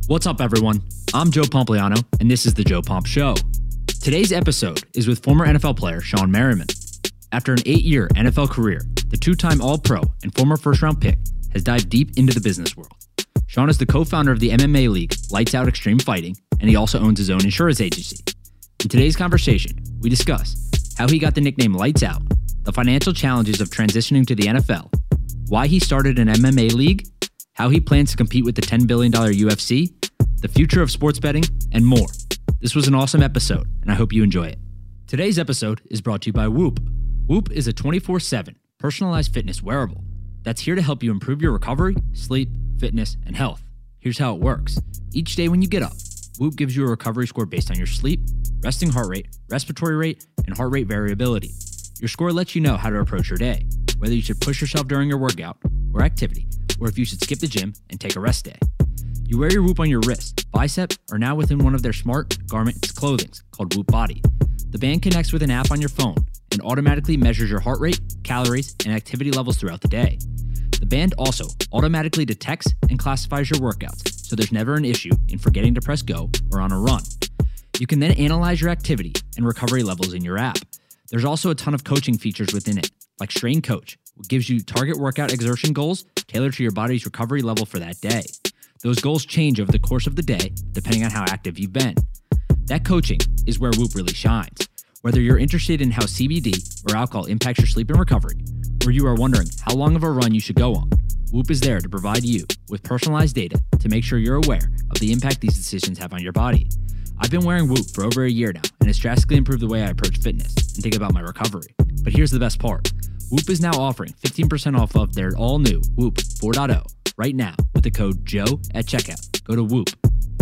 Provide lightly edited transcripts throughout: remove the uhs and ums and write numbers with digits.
What's up, everyone? I'm Joe Pompliano, and this is The Joe Pomp Show. Today's episode is with former NFL player Shawne Merriman. After an 8-year NFL career, the two-time All-Pro and former first-round pick has dived deep into the business world. Shawne is the co-founder of the MMA league Lights Out Extreme Fighting, and he also owns his own insurance agency. In today's conversation, we discuss how he got the nickname Lights Out, the financial challenges of transitioning to the NFL, why he started an MMA league, how he plans to compete with the $10 billion UFC, the future of sports betting, and more. This was an awesome episode, and I hope you enjoy it. Today's episode is brought to you by Whoop. Whoop is a 24/7 personalized fitness wearable that's here to help you improve your recovery, sleep, fitness, and health. Here's how it works. Each day when you get up, Whoop gives you a recovery score based on your sleep, resting heart rate, respiratory rate, and heart rate variability. Your score lets you know how to approach your day, whether you should push yourself during your workout or activity, or if you should skip the gym and take a rest day. You wear your Whoop on your wrist, bicep, or now within one of their smart garment clothings called Whoop Body. The band connects with an app on your phone and automatically measures your heart rate, calories, and activity levels throughout the day. The band also automatically detects and classifies your workouts, so there's never an issue in forgetting to press go or on a run. You can then analyze your activity and recovery levels in your app. There's also a ton of coaching features within it, like Strain Coach, which gives you target workout exertion goals tailored to your body's recovery level for that day. Those goals change over the course of the day, depending on how active you've been. That coaching is where Whoop really shines. Whether you're interested in how CBD or alcohol impacts your sleep and recovery, or you are wondering how long of a run you should go on, Whoop is there to provide you with personalized data to make sure you're aware of the impact these decisions have on your body. I've been wearing Whoop for over a year now, and it's drastically improved the way I approach fitness and think about my recovery. But here's the best part. Whoop is now offering 15% off of their all-new Whoop 4.0 right now with the code JOE at checkout. Go to Whoop,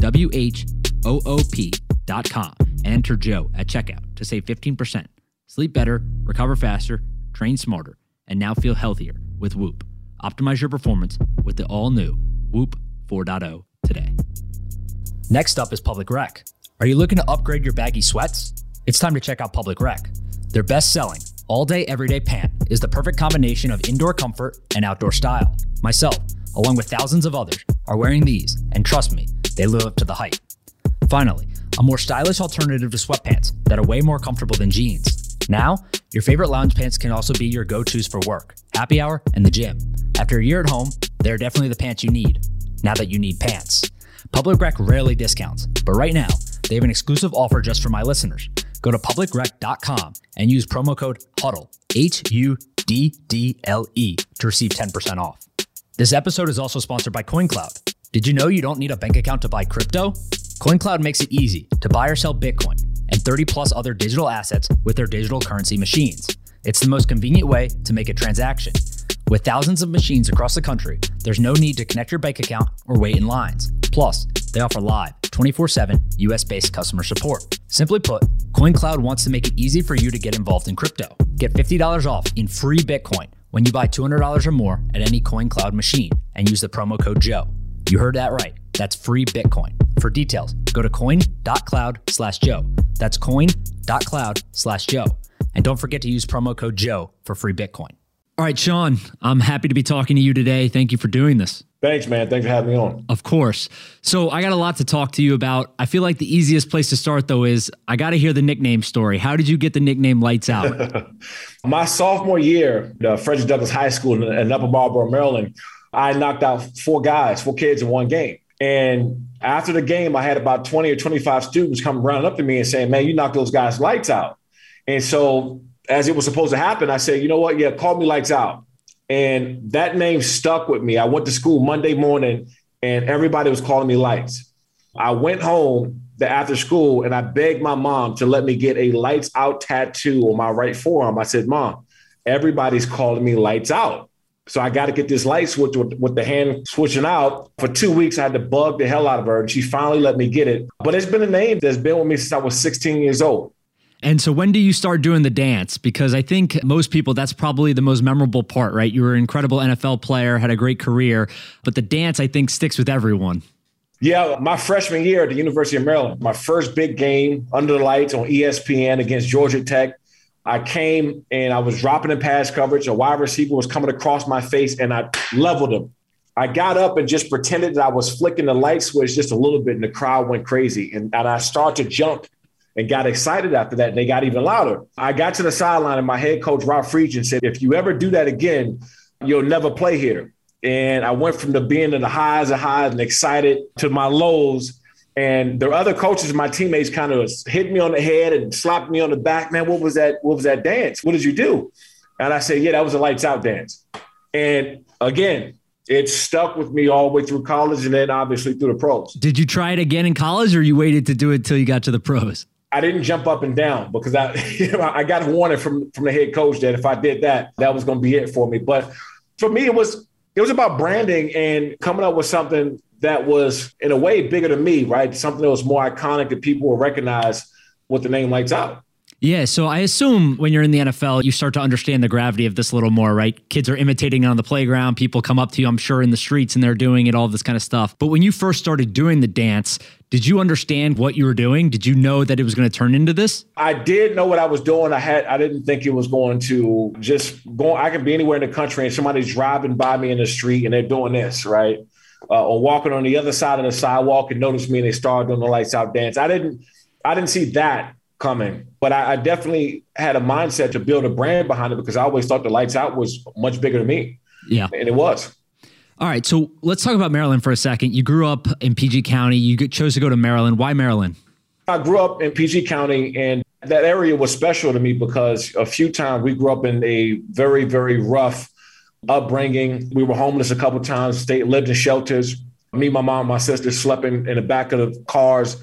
WHOOP.com, and enter Joe at checkout to save 15%. Sleep better, recover faster, train smarter, and now feel healthier with Whoop. Optimize your performance with the all-new Whoop 4.0 today. Next up is Public Rec. Are you looking to upgrade your baggy sweats? It's time to check out Public Rec. Their best-selling, all-day, everyday pant is the perfect combination of indoor comfort and outdoor style. Myself, along with thousands of others, are wearing these, and trust me, they live up to the hype. Finally, a more stylish alternative to sweatpants that are way more comfortable than jeans. Now, your favorite lounge pants can also be your go-tos for work, happy hour, and the gym. After a year at home, they're definitely the pants you need, now that you need pants. Public Rec rarely discounts, but right now, they have an exclusive offer just for my listeners. Go to publicrec.com and use promo code HUDDLE, HUDDLE, to receive 10% off. This episode is also sponsored by CoinCloud. Did you know you don't need a bank account to buy crypto? CoinCloud makes it easy to buy or sell Bitcoin and 30 plus other digital assets with their digital currency machines. It's the most convenient way to make a transaction. With thousands of machines across the country, there's no need to connect your bank account or wait in lines. Plus, they offer live 24/7 US-based customer support. Simply put, CoinCloud wants to make it easy for you to get involved in crypto. Get $50 off in free Bitcoin when you buy $200 or more at any CoinCloud machine and use the promo code JOE. You heard that right. That's free Bitcoin. For details, go to coin.cloud/Joe. That's coin.cloud/Joe. And don't forget to use promo code JOE for free Bitcoin. All right, Shawne, I'm happy to be talking to you today. Thank you for doing this. Thanks, man. Thanks for having me on. Of course. So I got a lot to talk to you about. I feel like the easiest place to start, though, is I got to hear the nickname story. How did you get the nickname Lights Out? My sophomore year, Frederick Douglass High School in Upper Marlboro, Maryland, I knocked out four kids in one game. And after the game, I had about 20 or 25 students come running up to me and saying, man, you knocked those guys' lights out. And so as it was supposed to happen, I said, you know what? Yeah, call me Lights Out. And that name stuck with me. I went to school Monday morning and everybody was calling me Lights. I went home after school and I begged my mom to let me get a Lights Out tattoo on my right forearm. I said, Mom, everybody's calling me Lights Out. So I got to get this light switch with the hand switching out. For 2 weeks, I had to bug the hell out of her and she finally let me get it. But it's been a name that's been with me since I was 16 years old. And so when do you start doing the dance? Because I think most people, that's probably the most memorable part, right? You were an incredible NFL player, had a great career, but the dance, I think, sticks with everyone. Yeah, my freshman year at the University of Maryland, my first big game under the lights on ESPN against Georgia Tech. I came and I was dropping in pass coverage. A wide receiver was coming across my face and I leveled him. I got up and just pretended that I was flicking the light switch just a little bit, and the crowd went crazy. And I started to jump and got excited after that, and they got even louder. I got to the sideline, and my head coach, Rob Friedgen, said, if you ever do that again, you'll never play here. And I went from being in the highs and excited to my lows. And the other coaches, my teammates, kind of hit me on the head and slapped me on the back. Man, what was that? What was that dance? What did you do? And I said, yeah, that was a lights out dance. And again, it stuck with me all the way through college and then obviously through the pros. Did you try it again in college, or you waited to do it till you got to the pros? I didn't jump up and down because I got a warning from the head coach that if I did that, that was going to be it for me. But for me, it was about branding and coming up with something that was in a way bigger than me, right? Something that was more iconic that people will recognize with the name Lights Out. Yeah, so I assume when you're in the NFL, you start to understand the gravity of this a little more, right? Kids are imitating it on the playground. People come up to you, I'm sure, in the streets, and they're doing it, all this kind of stuff. But when you first started doing the dance, did you understand what you were doing? Did you know that it was going to turn into this? I did know what I was doing. I didn't think it was going to just go. I could be anywhere in the country and somebody's driving by me in the street and they're doing this, right? Or walking on the other side of the sidewalk and notice me and they start doing the Lights Out dance. I didn't see that coming, but I definitely had a mindset to build a brand behind it because I always thought the Lights Out was much bigger than me. Yeah. And it was. All right. So let's talk about Maryland for a second. You grew up in PG County. You chose to go to Maryland. Why Maryland? I grew up in PG County, and that area was special to me because a few times we grew up in a very, very rough upbringing. We were homeless a couple of times, lived in shelters. Me, my mom, my sister slept in the back of the cars.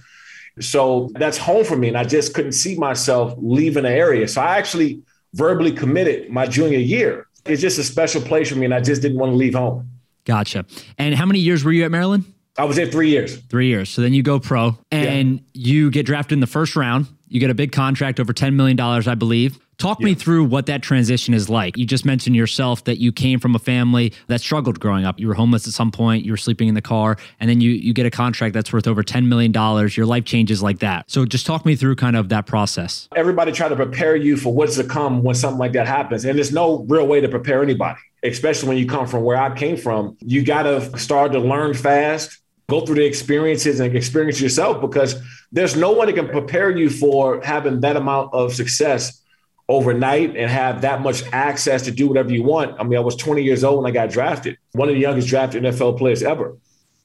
So that's home for me. And I just couldn't see myself leaving the area. So I actually verbally committed my junior year. It's just a special place for me. And I just didn't want to leave home. Gotcha. And how many years were you at Maryland? I was there 3 years. 3 years. So then you go pro and you get drafted in the first round. You get a big contract, over $10 million, I believe. Talk me through what that transition is like. You just mentioned yourself that you came from a family that struggled growing up. You were homeless at some point. You were sleeping in the car. And then you get a contract that's worth over $10 million. Your life changes like that. So just talk me through kind of that process. Everybody try to prepare you for what's to come when something like that happens. And there's no real way to prepare anybody, especially when you come from where I came from. You got to start to learn fast, go through the experiences and experience yourself, because there's no one that can prepare you for having that amount of success overnight and have that much access to do whatever you want. I mean, I was 20 years old when I got drafted, one of the youngest drafted NFL players ever.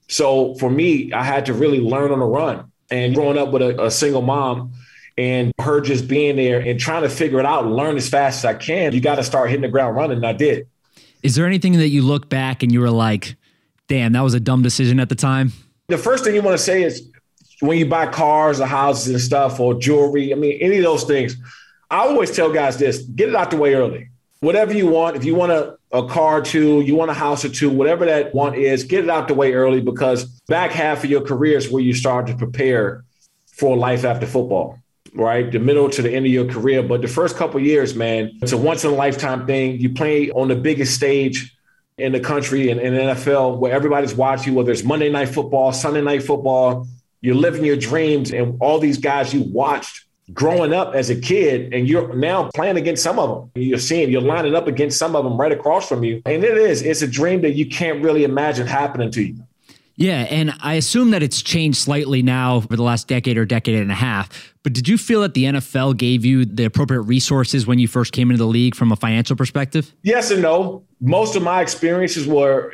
So for me, I had to really learn on the run. And growing up with a single mom and her just being there and trying to figure it out and learn as fast as I can, you got to start hitting the ground running. And I did. Is there anything that you look back and you were like, damn, that was a dumb decision at the time? The first thing you want to say is when you buy cars or houses and stuff or jewelry, I mean, any of those things, I always tell guys this: get it out the way early. Whatever you want, if you want a car or two, you want a house or two, whatever that want is, get it out the way early, because back half of your career is where you start to prepare for life after football, right? The middle to the end of your career. But the first couple of years, man, it's a once in a lifetime thing. You play on the biggest stage in the country and in the NFL where everybody's watching you, whether it's Monday Night Football, Sunday Night Football. You're living your dreams, and all these guys you watched growing up as a kid, and you're now playing against some of them. You're lining up against some of them right across from you. And it's a dream that you can't really imagine happening to you. Yeah, and I assume that it's changed slightly now over the last decade or decade and a half. But did you feel that the NFL gave you the appropriate resources when you first came into the league from a financial perspective? Yes and no. Most of my experiences were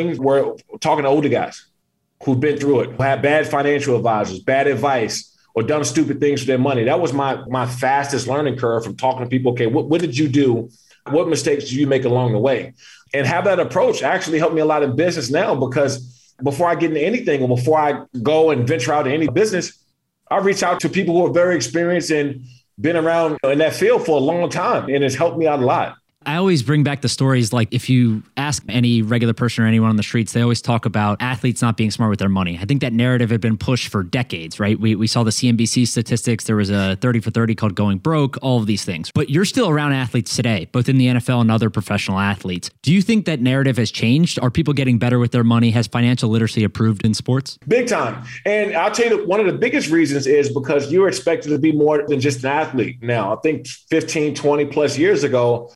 talking to older guys who've been through it, who had bad financial advisors, bad advice, or done stupid things with their money. That was my fastest learning curve, from talking to people. Okay, what did you do? What mistakes did you make along the way? And have that approach actually helped me a lot in business now, because before I get into anything or before I go and venture out in any business, I reach out to people who are very experienced and been around in that field for a long time. And it's helped me out a lot. I always bring back the stories, like if you ask any regular person or anyone on the streets, they always talk about athletes not being smart with their money. I think that narrative had been pushed for decades, right? We saw the CNBC statistics. There was a 30 for 30 called Going Broke, all of these things. But you're still around athletes today, both in the NFL and other professional athletes. Do you think that narrative has changed? Are people getting better with their money? Has financial literacy improved in sports? Big time. And I'll tell you, one of the biggest reasons is because you're expected to be more than just an athlete now. I think 15, 20 plus years ago, they expected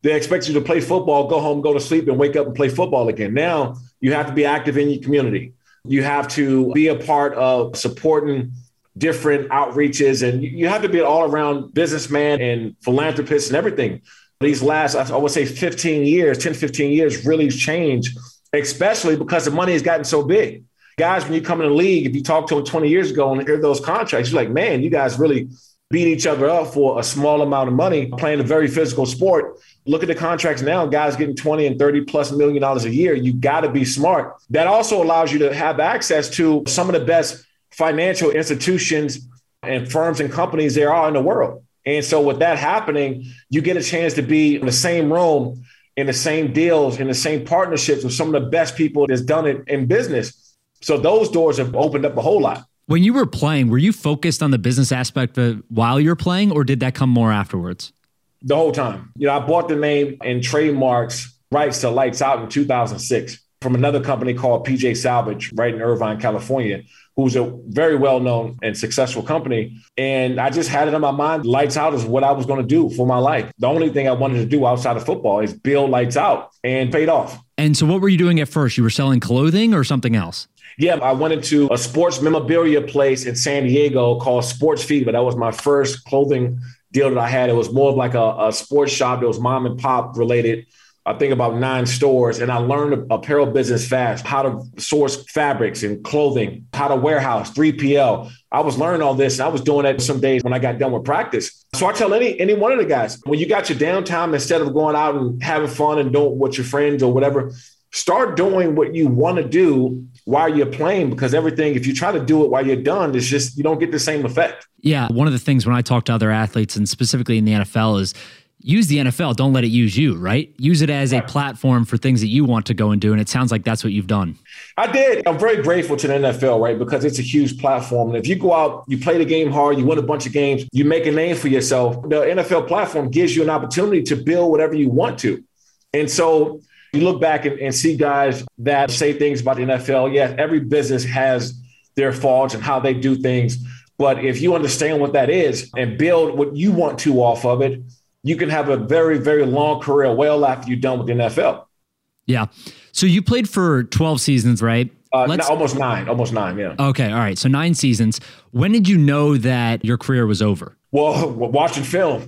expect you to play football, go home, go to sleep, and wake up and play football again. Now you have to be active in your community. You have to be a part of supporting different outreaches, and you have to be an all-around businessman and philanthropist and everything. These last, I would say 10, 15 years really changed, especially because the money has gotten so big. Guys, when you come in the league, if you talk to them 20 years ago and hear those contracts, you're like, man, you guys really beat each other up for a small amount of money playing a very physical sport. Look at the contracts now, guys getting 20 and 30 plus $1 million a year. You got to be smart. That also allows you to have access to some of the best financial institutions and firms and companies there are in the world. And so with that happening, you get a chance to be in the same room, in the same deals, in the same partnerships with some of the best people that's done it in business. So those doors have opened up a whole lot. When you were playing, were you focused on the business aspect while you're playing, or did that come more afterwards? The whole time. I bought the name and trademarks rights to Lights Out in 2006 from another company called PJ Salvage right in Irvine, California, who's a very well-known and successful company. And I just had it in my mind, Lights Out is what I was going to do for my life. The only thing I wanted to do outside of football is build Lights Out, and paid off. And so what were you doing at first? You were selling clothing or something else? Yeah, I went into a sports memorabilia place in San Diego called Sports Fever. That was my first clothing deal that I had. It was more of like a sports shop. It was mom and pop related. I think about 9 stores. And I learned apparel business fast, how to source fabrics and clothing, how to warehouse, 3PL. I was learning all this, and I was doing that some days when I got done with practice. So I tell any one of the guys, when you got your downtime, instead of going out and having fun and doing with your friends or whatever, start doing what you want to do while you're playing, because everything, if you try to do it while you're done, it's just, you don't get the same effect. Yeah. One of the things when I talk to other athletes, and specifically in the NFL, is use the NFL. Don't let it use you, right? Use it as a platform for things that you want to go and do. And it sounds like that's what you've done. I did. I'm very grateful to the NFL, right? Because it's a huge platform. And if you go out, you play the game hard, you win a bunch of games, you make a name for yourself. The NFL platform gives you an opportunity to build whatever you want to. And so you look back and see guys that say things about the NFL. Yeah, every business has their faults and how they do things. But if you understand what that is and build what you want to off of it, you can have a very, very long career well after you're done with the NFL. Yeah. So you played for 12 seasons, right? Almost nine. Yeah. Okay. All right. So 9 seasons. When did you know that your career was over? Well, watching film,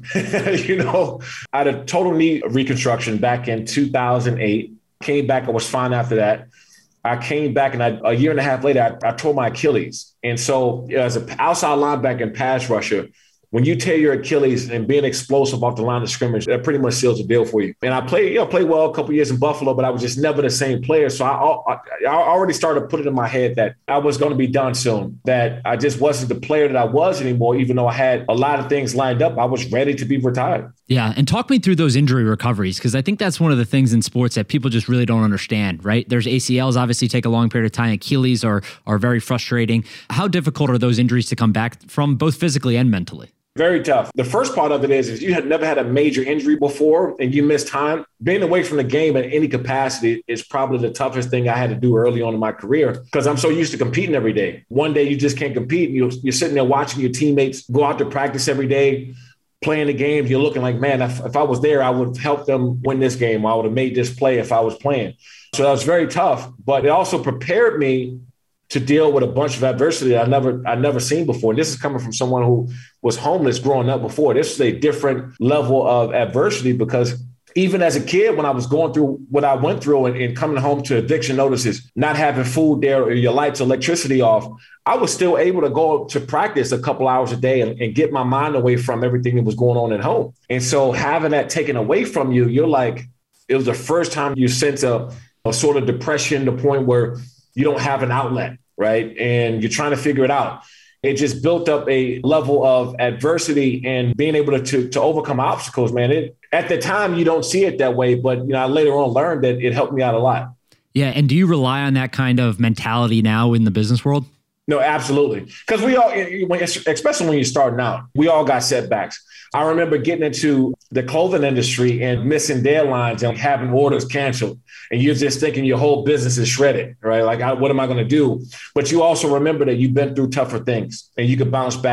I had a total knee reconstruction back in 2008. Came back. I was fine after that. I came back, and a year and a half later, I tore my Achilles. And so as an outside linebacker and pass rusher, when you tear your Achilles and being explosive off the line of scrimmage, that pretty much seals the deal for you. And I played well a couple of years in Buffalo, but I was just never the same player. So I already started putting in my head that I was going to be done soon, that I just wasn't the player that I was anymore. Even though I had a lot of things lined up, I was ready to be retired. Yeah. And talk me through those injury recoveries, because I think that's one of the things in sports that people just really don't understand, right? There's ACLs obviously take a long period of time. Achilles are very frustrating. How difficult are those injuries to come back from, both physically and mentally? Very tough. The first part of it is if you had never had a major injury before and you missed time, being away from the game in any capacity is probably the toughest thing I had to do early on in my career, because I'm so used to competing every day. One day you just can't compete. You're sitting there watching your teammates go out to practice every day, playing the games. You're looking like, man, if I was there, I would have helped them win this game. I would have made this play if I was playing. So that was very tough, but it also prepared me to deal with a bunch of adversity I'd never seen before. And this is coming from someone who was homeless growing up before. This is a different level of adversity, because even as a kid, when I was going through what I went through and coming home to eviction notices, not having food there or your lights, electricity off, I was still able to go to practice a couple hours a day and get my mind away from everything that was going on at home. And so having that taken away from you, you're like, it was the first time you sense a sort of depression, the point where you don't have an outlet, right? And you're trying to figure it out. It just built up a level of adversity and being able to overcome obstacles, man. At the time, you don't see it that way, but I later on learned that it helped me out a lot. Yeah. And do you rely on that kind of mentality now in the business world? No, absolutely. Because we all, especially when you're starting out, we all got setbacks. I remember getting into the clothing industry and missing deadlines and having orders canceled. And you're just thinking your whole business is shredded, right? Like, what am I going to do? But you also remember that you've been through tougher things and you can bounce back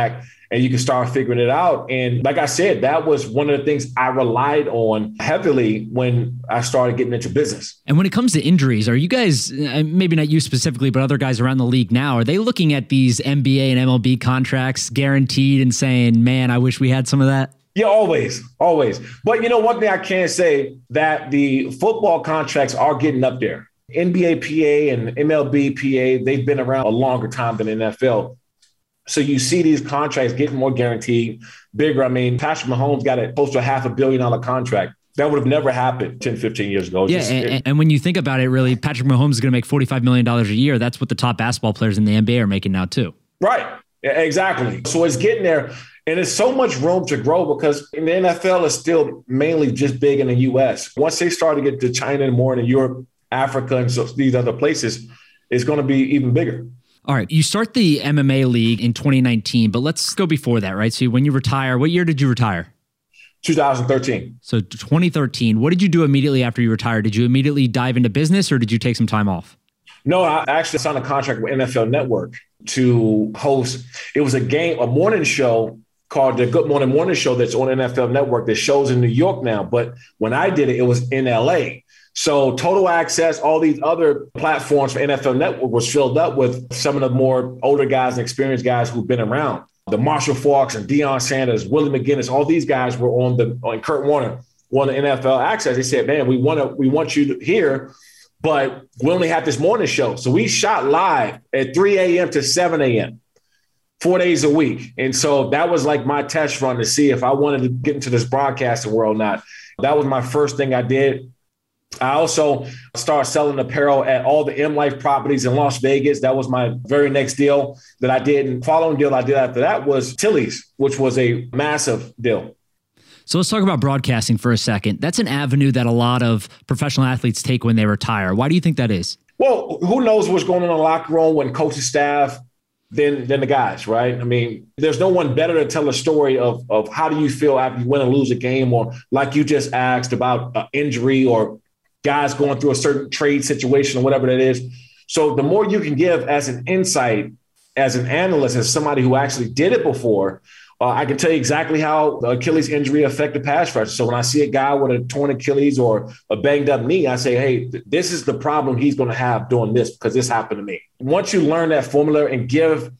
and you can start figuring it out. And like I said, that was one of the things I relied on heavily when I started getting into business. And when it comes to injuries, are you guys, maybe not you specifically, but other guys around the league now, are they looking at these NBA and MLB contracts guaranteed and saying, man, I wish we had some of that? Yeah, always. But one thing I can say, that the football contracts are getting up there. NBA PA and MLB PA, they've been around a longer time than NFL. So you see these contracts getting more guaranteed, bigger. I mean, Patrick Mahomes got close to a $500 million contract. That would have never happened 10, 15 years ago. Yeah, and when you think about it, really, Patrick Mahomes is going to make $45 million a year. That's what the top basketball players in the NBA are making now, too. Right. Yeah, exactly. So it's getting there. And there's so much room to grow because the NFL is still mainly just big in the U.S. Once they start to get to China and more in Europe, Africa, and so these other places, it's going to be even bigger. All right. You start the MMA league in 2019, but let's go before that, right? So when you retire, what year did you retire? 2013. So 2013. What did you do immediately after you retired? Did you immediately dive into business or did you take some time off? No, I actually signed a contract with NFL Network to host. It was a morning show called the Good Morning Show that's on NFL Network that shows in New York now. But when I did it, it was in LA. So Total Access, all these other platforms for NFL Network was filled up with some of the more older guys and experienced guys who've been around. The Marshall Faulks and Deion Sanders, Willie McGinnis, all these guys were on Kurt Warner, on the NFL Access. They said, man, we want you here, but we only have this morning show. So we shot live at 3 a.m. to 7 a.m., 4 days a week. And so that was like my test run to see if I wanted to get into this broadcasting world or not. That was my first thing I did. I also started selling apparel at all the M Life properties in Las Vegas. That was my very next deal that I did. And following deal I did after that was Tilly's, which was a massive deal. So let's talk about broadcasting for a second. That's an avenue that a lot of professional athletes take when they retire. Why do you think that is? Well, who knows what's going on in the locker room when coaching staff than the guys, right? I mean, there's no one better to tell a story of how do you feel after you win or lose a game, or like you just asked about injury or guys going through a certain trade situation or whatever that is. So the more you can give as an insight, as an analyst, as somebody who actually did it before, I can tell you exactly how the Achilles injury affected pass rush. So when I see a guy with a torn Achilles or a banged up knee, I say, hey, this is the problem he's going to have doing this because this happened to me. Once you learn that formula and give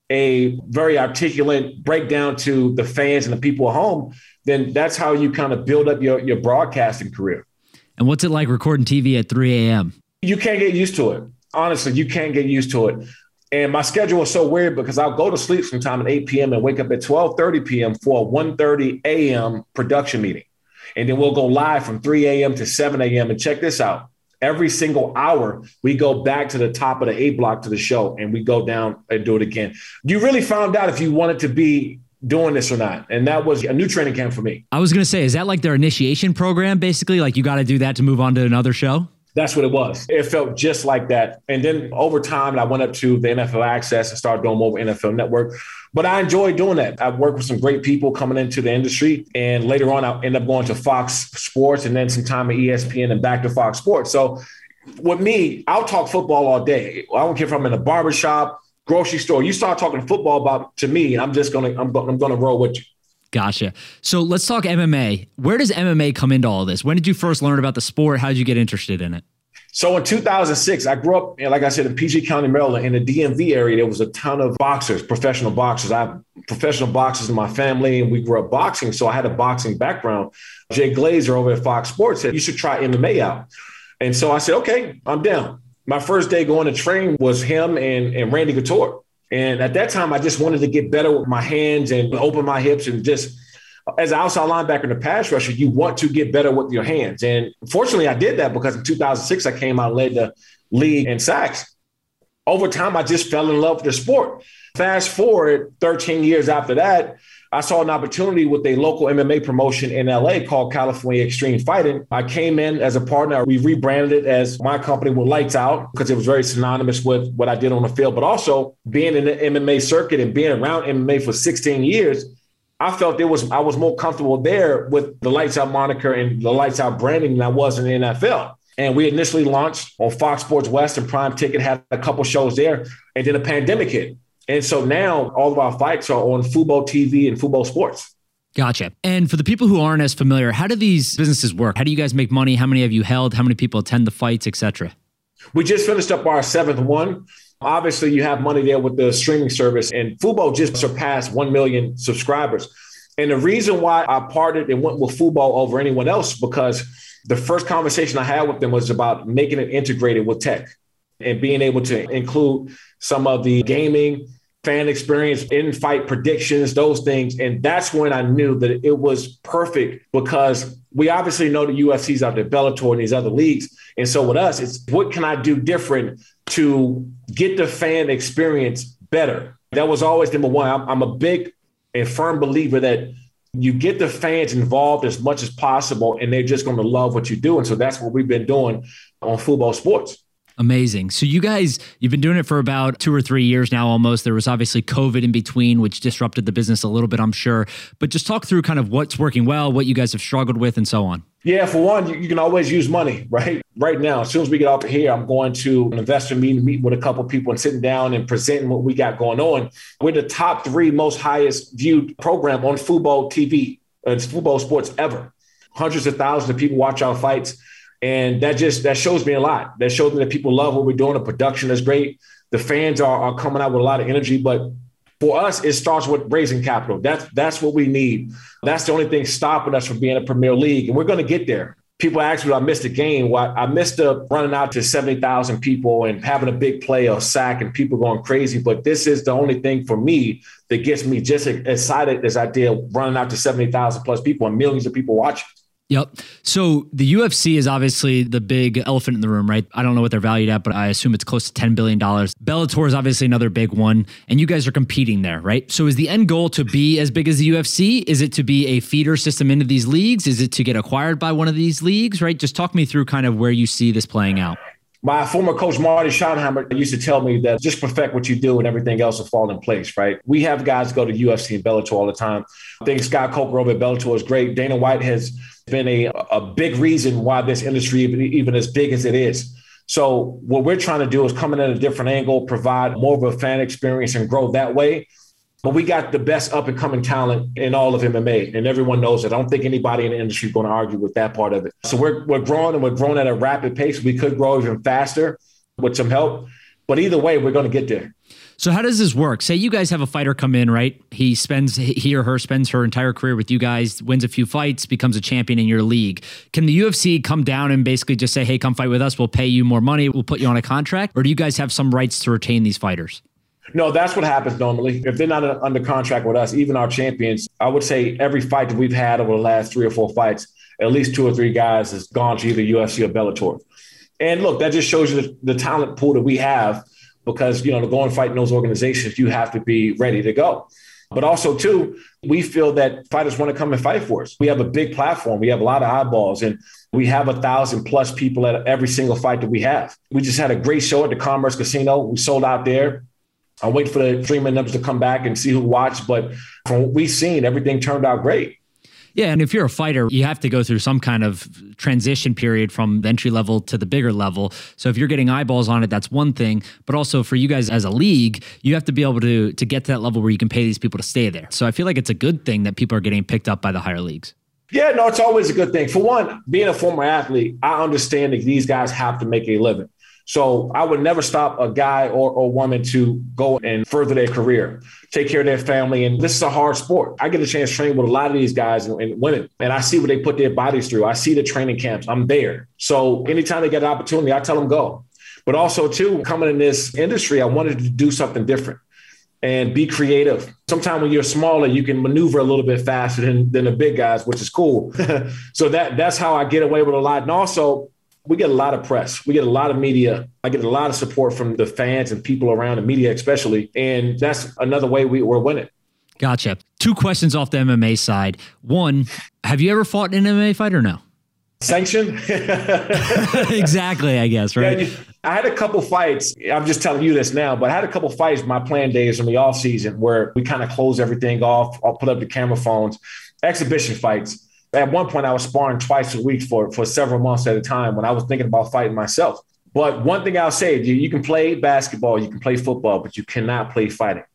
a very articulate breakdown to the fans and the people at home, then that's how you kind of build up your broadcasting career. And what's it like recording TV at 3 a.m.? You can't get used to it. Honestly, you can't get used to it. And my schedule was so weird because I'll go to sleep sometime at 8 p.m. and wake up at 12:30 p.m. for a 1:30 a.m. production meeting. And then we'll go live from 3 a.m. to 7 a.m. And check this out. Every single hour, we go back to the top of the A block to the show and we go down and do it again. You really found out if you wanted to be doing this or not. And that was a new training camp for me. I was going to say, is that like their initiation program, basically? Like you got to do that to move on to another show? That's what it was. It felt just like that. And then over time, I went up to the NFL Access and started doing more with NFL Network. But I enjoyed doing that. I've worked with some great people coming into the industry. And later on, I ended up going to Fox Sports and then some time at ESPN and back to Fox Sports. So with me, I'll talk football all day. I don't care if I'm in a barbershop, grocery store. You start talking football to me, I'm going to roll with you. Gotcha. So let's talk MMA. Where does MMA come into all this? When did you first learn about the sport? How did you get interested in it? So in 2006, I grew up, like I said, in PG County, Maryland. In the DMV area, there was a ton of boxers, professional boxers. I have professional boxers in my family, and we grew up boxing. So I had a boxing background. Jay Glazer over at Fox Sports said, you should try MMA out. And so I said, okay, I'm down. My first day going to train was him and Randy Couture. And at that time, I just wanted to get better with my hands and open my hips. And just as an outside linebacker and a pass rusher, you want to get better with your hands. And fortunately, I did that because in 2006, I came out and led the league in sacks. Over time, I just fell in love with the sport. Fast forward 13 years after that, I saw an opportunity with a local MMA promotion in LA called California Extreme Fighting. I came in as a partner. We rebranded it as my company with Lights Out because it was very synonymous with what I did on the field, but also being in the MMA circuit and being around MMA for 16 years, I felt I was more comfortable there with the Lights Out moniker and the Lights Out branding than I was in the NFL. And we initially launched on Fox Sports West and Prime Ticket, had a couple shows there, and then a pandemic hit. And so now all of our fights are on Fubo TV and Fubo Sports. Gotcha. And for the people who aren't as familiar, how do these businesses work? How do you guys make money? How many have you held? How many people attend the fights, et cetera? We just finished up our 7th one. Obviously, you have money there with the streaming service, and Fubo just surpassed 1 million subscribers. And the reason why I partnered and went with Fubo over anyone else, because the first conversation I had with them was about making it integrated with tech and being able to include some of the gaming, fan experience, in-fight predictions, those things. And that's when I knew that it was perfect, because we obviously know the UFC's out there, Bellator and these other leagues. And so with us, it's what can I do different to get the fan experience better? That was always number one. I'm a big and firm believer that you get the fans involved as much as possible, and they're just going to love what you do. And so that's what we've been doing on Fubo Sports. Amazing. So you guys, you've been doing it for about 2 or 3 years now almost. There was obviously COVID in between, which disrupted the business a little bit, I'm sure. But just talk through kind of what's working well, what you guys have struggled with, and so on. Yeah, for one, you can always use money, right? Right now, as soon as we get off of here, I'm going to an investor meeting with a couple of people and sitting down and presenting what we got going on. We're the top 3 most highest viewed program on Fubo TV. It's Fubo Sports ever. Hundreds of thousands of people watch our fights. And that shows me a lot. That shows me that people love what we're doing. The production is great. The fans are coming out with a lot of energy. But for us, it starts with raising capital. That's what we need. That's the only thing stopping us from being a Premier League. And we're going to get there. People ask me, I missed a game. Well, I missed running out to 70,000 people and having a big play or sack and people going crazy. But this is the only thing for me that gets me just as excited as I did running out to 70,000 plus people and millions of people watching. Yep. So the UFC is obviously the big elephant in the room, right? I don't know what they're valued at, but I assume it's close to $10 billion. Bellator is obviously another big one, and you guys are competing there, right? So is the end goal to be as big as the UFC? Is it to be a feeder system into these leagues? Is it to get acquired by one of these leagues, right? Just talk me through kind of where you see this playing out. My former coach, Marty Schottenheimer, used to tell me that just perfect what you do and everything else will fall in place, right? We have guys go to UFC and Bellator all the time. I think Scott Coker over at Bellator is great. Dana White has been a big reason why this industry even as big as it is. So what we're trying to do is come in at a different angle, provide more of a fan experience and grow that way. But we got the best up and coming talent in all of MMA, and everyone knows it. I don't think anybody in the industry is going to argue with that part of it. So we're growing, and we're growing at a rapid pace. We could grow even faster with some help, but either way, we're going to get there. So how does this work? Say you guys have a fighter come in, right? He or her spends her entire career with you guys, wins a few fights, becomes a champion in your league. Can the UFC come down and basically just say, hey, come fight with us. We'll pay you more money. We'll put you on a contract. Or do you guys have some rights to retain these fighters? No, that's what happens normally. If they're not under contract with us, even our champions, I would say every fight that we've had over the last 3 or 4 fights, at least 2 or 3 guys has gone to either UFC or Bellator. And look, that just shows you the talent pool that we have, because, to go and fight in those organizations, you have to be ready to go. But also, too, we feel that fighters want to come and fight for us. We have a big platform. We have a lot of eyeballs, and we have 1,000+ people at every single fight that we have. We just had a great show at the Commerce Casino. We sold out there. I'm waiting for the streaming numbers to come back and see who watched. But from what we've seen, everything turned out great. Yeah, and if you're a fighter, you have to go through some kind of transition period from the entry level to the bigger level. So if you're getting eyeballs on it, that's one thing. But also for you guys as a league, you have to be able to get to that level where you can pay these people to stay there. So I feel like it's a good thing that people are getting picked up by the higher leagues. Yeah, no, it's always a good thing. For one, being a former athlete, I understand that these guys have to make a living. So I would never stop a guy or woman to go and further their career, take care of their family. And this is a hard sport. I get a chance to train with a lot of these guys and women, and I see what they put their bodies through. I see the training camps. I'm there. So anytime they get an opportunity, I tell them go. But also, too, coming in this industry, I wanted to do something different and be creative. Sometimes when you're smaller, you can maneuver a little bit faster than the big guys, which is cool. So that's how I get away with a lot. And also, we get a lot of press. We get a lot of media. I get a lot of support from the fans and people around the media, especially. And that's another way we're winning. Gotcha. 2 questions off the MMA side. One, have you ever fought an MMA fight or no? Sanction? Exactly, I guess, right? Yeah, I had a couple fights. I'm just telling you this now, but I had a couple fights my planned days in the off season where we kind of close everything off. I'll put up the camera phones, exhibition fights. At one point, I was sparring twice a week for several months at a time when I was thinking about fighting myself. But one thing I'll say, you can play basketball, you can play football, but you cannot play fighting.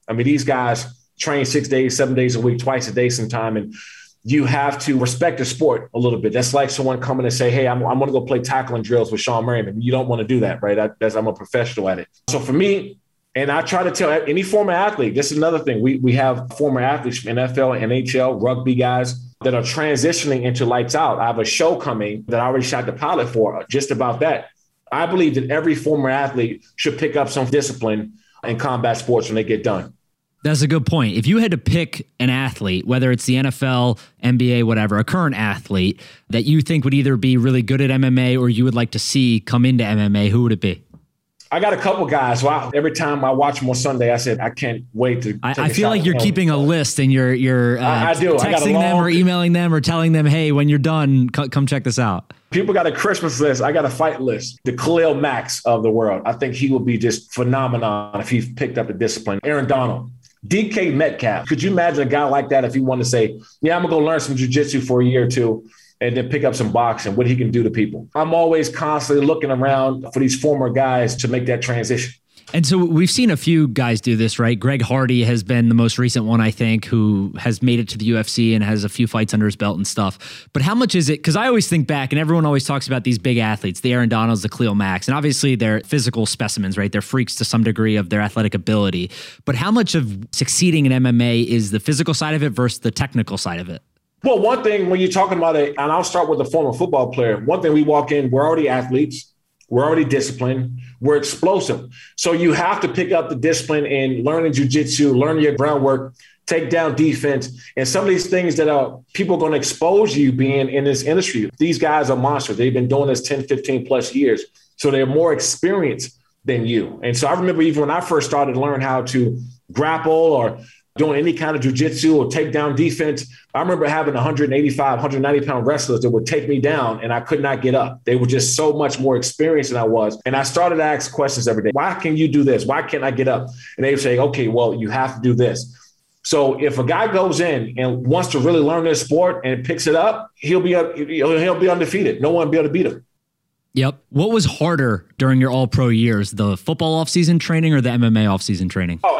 I mean, these guys train 6 days, 7 days a week, twice a day sometime. And you have to respect the sport a little bit. That's like someone coming and say, hey, I'm going to go play tackling drills with Sean Merriman. You don't want to do that, right? I'm a professional at it. So for me, and I try to tell any former athlete, this is another thing. We have former athletes from NFL, NHL, rugby guys that are transitioning into lights out. I have a show coming that I already shot the pilot for just about that. I believe that every former athlete should pick up some discipline in combat sports when they get done. That's a good point. If you had to pick an athlete, whether it's the NFL, NBA, whatever, a current athlete that you think would either be really good at MMA or you would like to see come into MMA, who would it be? I got a couple guys. Wow. Every time I watch them on Sunday, I said, I can't wait to. I feel like you're keeping a list and you're I do. texting them or emailing them or telling them, hey, when you're done, come check this out. People got a Christmas list. I got a fight list. The Khalil Max of the world. I think he would be just phenomenal if he picked up the discipline. Aaron Donald. DK Metcalf. Could you imagine a guy like that if he wanted to say, yeah, I'm going to go learn some jiu-jitsu for a year or two and then pick up some boxing, what he can do to people? I'm always constantly looking around for these former guys to make that transition. And so we've seen a few guys do this, right? Greg Hardy has been the most recent one, I think, who has made it to the UFC and has a few fights under his belt and stuff. But how much is it? Because I always think back, and everyone always talks about these big athletes, the Aaron Donalds, the Khalil Max, and obviously they're physical specimens, right? They're freaks to some degree of their athletic ability. But how much of succeeding in MMA is the physical side of it versus the technical side of it? Well, one thing when you're talking about it, and I'll start with a former football player, one thing we walk in, we're already athletes. We're already disciplined. We're explosive. So you have to pick up the discipline in learning jiu-jitsu, learning your groundwork, take down defense. And some of these things that people are going to expose you being in this industry. These guys are monsters. They've been doing this 10, 15 plus years. So they're more experienced than you. And so I remember even when I first started to learn how to grapple or doing any kind of jiu-jitsu or take down defense, I remember having 185, 190-pound wrestlers that would take me down and I could not get up. They were just so much more experienced than I was. And I started to ask questions every day. Why can you do this? Why can't I get up? And they would say, okay, well, you have to do this. So if a guy goes in and wants to really learn this sport and picks it up, he'll be undefeated. No one will be able to beat him. Yep. What was harder during your all-pro years, the football off-season training or the MMA off-season training? Oh,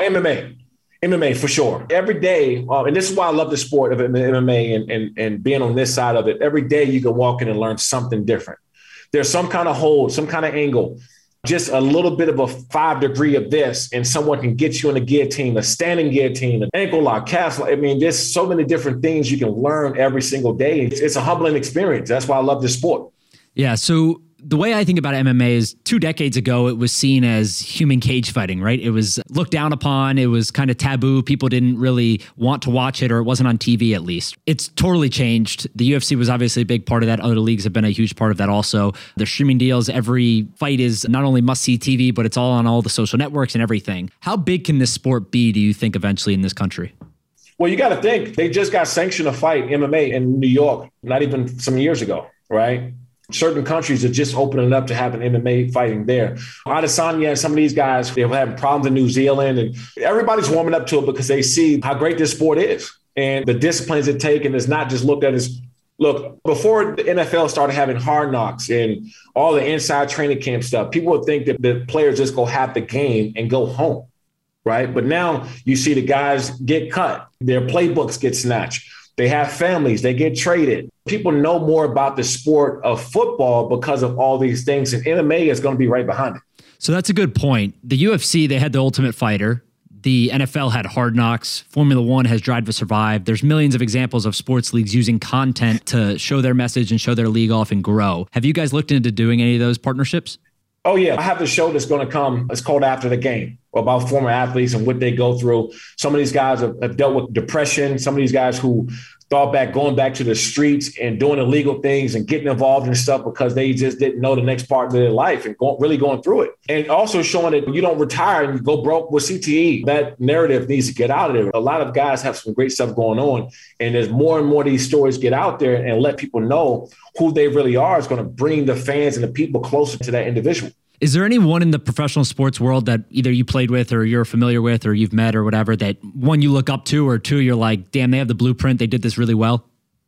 MMA for sure. Every day, and this is why I love the sport of MMA and being on this side of it. Every day you can walk in and learn something different. There's some kind of hold, some kind of angle, just a little bit of a 5 degree of this, and someone can get you in a guillotine, a standing guillotine, an ankle lock, calf lock. I mean, there's so many different things you can learn every single day. It's a humbling experience. That's why I love this sport. Yeah. So the way I think about MMA is 2 decades ago, it was seen as human cage fighting, right? It was looked down upon. It was kind of taboo. People didn't really want to watch it, or it wasn't on TV at least. It's totally changed. The UFC was obviously a big part of that. Other leagues have been a huge part of that also. The streaming deals, every fight is not only must-see TV, but it's all on all the social networks and everything. How big can this sport be, do you think, eventually in this country? Well, you got to think. They just got sanctioned to fight MMA in New York, not even some years ago, right? Certain countries are just opening up to having MMA fighting there. Adesanya and some of these guys, they're having problems in New Zealand, and everybody's warming up to it because they see how great this sport is and the disciplines it takes. And it's not just looked at as, look, before the NFL started having Hard Knocks and all the inside training camp stuff, people would think that the players just go have the game and go home, right? But now you see the guys get cut, their playbooks get snatched. They have families, they get traded. People know more about the sport of football because of all these things, and MMA is going to be right behind it. So that's a good point. The UFC, they had The Ultimate Fighter. The NFL had Hard Knocks. Formula One has Drive to Survive. There's millions of examples of sports leagues using content to show their message and show their league off and grow. Have you guys looked into doing any of those partnerships? Oh, yeah. I have the show that's going to come. It's called After the Game, about former athletes and what they go through. Some of these guys have dealt with depression. Some of these guys who thought back, going back to the streets and doing illegal things and getting involved in stuff because they just didn't know the next part of their life and really going through it. And also showing that you don't retire and you go broke with CTE. That narrative needs to get out of there. A lot of guys have some great stuff going on. And as more and more of these stories get out there and let people know who they really are, is going to bring the fans and the people closer to that individual. Is there anyone in the professional sports world that either you played with or you're familiar with or you've met or whatever, that one you look up to, or two, you're like, damn, they have the blueprint, they did this really well?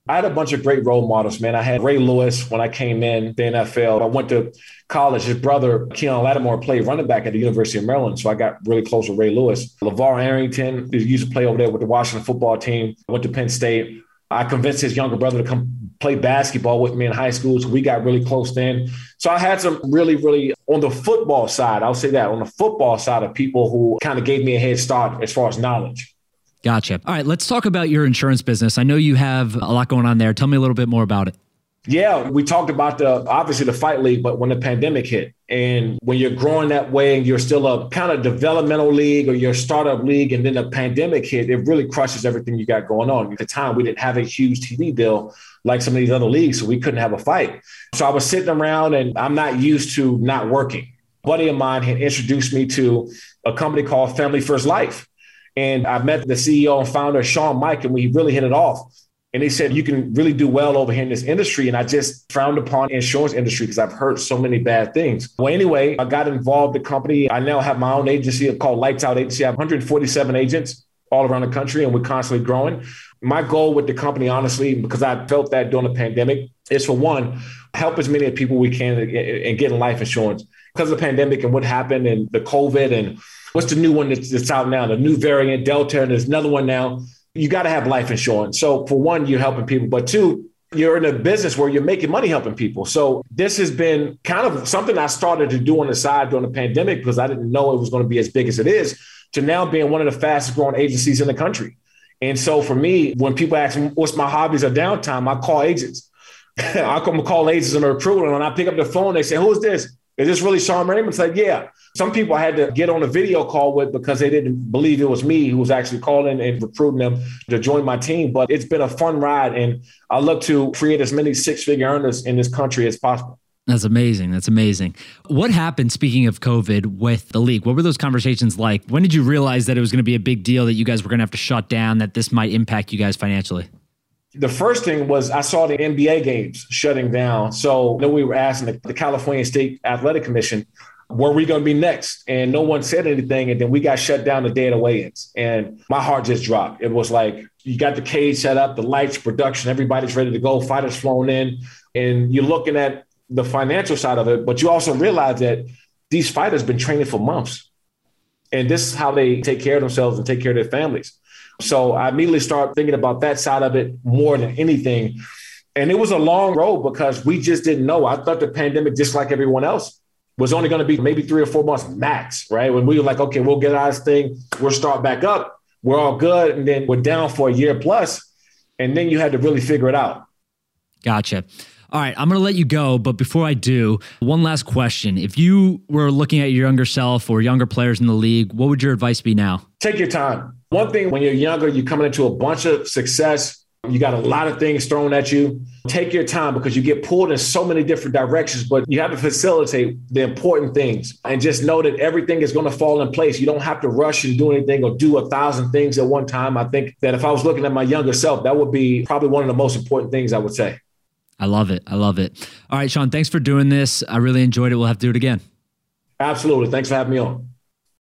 I had a bunch of great role models, man. I had Ray Lewis when I came in the NFL. I went to college. His brother, Keon Lattimore, played running back at the University of Maryland. So I got really close with Ray Lewis. LeVar Arrington, he used to play over there with the Washington football team. I went to Penn State. I convinced his younger brother to come play basketball with me in high school. So we got really close then. So I had some really, on the football side, I'll say that, on the football side of people who kind of gave me a head start as far as knowledge. Gotcha. All right, let's talk about your insurance business. I know you have a lot going on there. Tell me a little bit more about it. Yeah, we talked about obviously the fight league, but when the pandemic hit and when you're growing that way and you're still a kind of developmental league or your startup league, and then the pandemic hit, it really crushes everything you got going on. At the time, we didn't have a huge TV deal like some of these other leagues, so we couldn't have a fight. So I was sitting around and I'm not used to not working. A buddy of mine had introduced me to a company called Family First Life. And I met the CEO and founder, Sean Mike, and we really hit it off. And he said, you can really do well over here in this industry. And I just frowned upon the insurance industry because I've heard so many bad things. Well, anyway, I got involved in the company. I now have my own agency called Lights Out Agency. I have 147 agents all around the country, and we're constantly growing. My goal with the company, honestly, because I felt that during the pandemic, is for one, help as many people we can in getting life insurance. Because of the pandemic and what happened and the COVID and what's the new one that's out now, the new variant, Delta, and there's another one now. You got to have life insurance. So for one, you're helping people, but two, you're in a business where you're making money helping people. So this has been kind of something I started to do on the side during the pandemic because I didn't know it was going to be as big as it is, to now being one of the fastest growing agencies in the country. And so for me, when people ask me what's my hobbies or downtime, I call agents. I call agents and recruiter, and when I pick up the phone, they say, who's this? Is this really Sean Merriman? It's like, yeah. Some people I had to get on a video call with because they didn't believe it was me who was actually calling and recruiting them to join my team. But it's been a fun ride, and I look to create as many six-figure earners in this country as possible. That's amazing. That's amazing. What happened, speaking of COVID, with the league? What were those conversations like? When did you realize that it was going to be a big deal, that you guys were going to have to shut down, that this might impact you guys financially? The first thing was I saw the NBA games shutting down. So we were asking the California State Athletic Commission, were we going to be next? And no one said anything. And then we got shut down the day of the weigh-ins. And my heart just dropped. It was like, you got the cage set up, the lights, production, everybody's ready to go, fighters flown in. And you're looking at the financial side of it, but you also realize that these fighters been training for months. And this is how they take care of themselves and take care of their families. So I immediately started thinking about that side of it more than anything. And it was a long road because we just didn't know. I thought the pandemic, just like everyone else, was only going to be maybe 3 or 4 months max, right? When we were like, okay, we'll get out of this thing, we'll start back up, we're all good. And then we're down for a year plus. And then you had to really figure it out. Gotcha. All right, I'm going to let you go. But before I do, one last question. If you were looking at your younger self or younger players in the league, what would your advice be now? Take your time. One thing, when you're younger, you're coming into a bunch of success. You got a lot of things thrown at you. Take your time because you get pulled in so many different directions, but you have to facilitate the important things and just know that everything is going to fall in place. You don't have to rush and do anything or do 1,000 things at one time. I think that if I was looking at my younger self, that would be probably one of the most important things I would say. I love it. I love it. All right, Sean, thanks for doing this. I really enjoyed it. We'll have to do it again. Absolutely. Thanks for having me on.